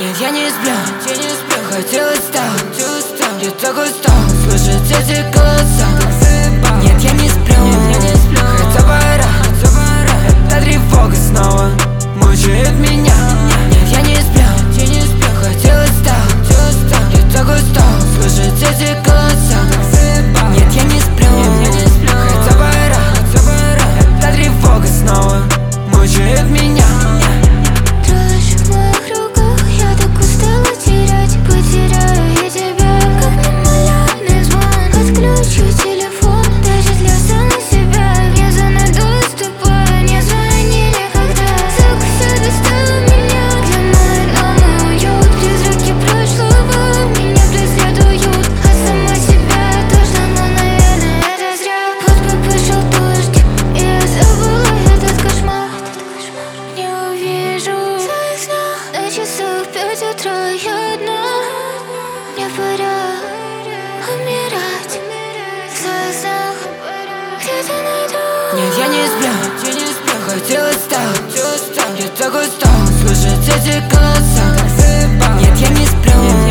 Нет, я не сплю, хотелось так, я так устал слышать эти голоса. Нет, я не сплю, хотя пора, эта тревога снова мучает меня. Нет, я не сплю, хотелось так, я так устал слышать эти голоса. Нет, я не сплю, хотя пора, эта тревога снова мучает меня. Часов 5 утра, я одна. Мне пора умирать в своих снах. Где-то найду. Нет, я не сплю, хотелось так, я так устал слышать эти голоса. Нет, я не сплю.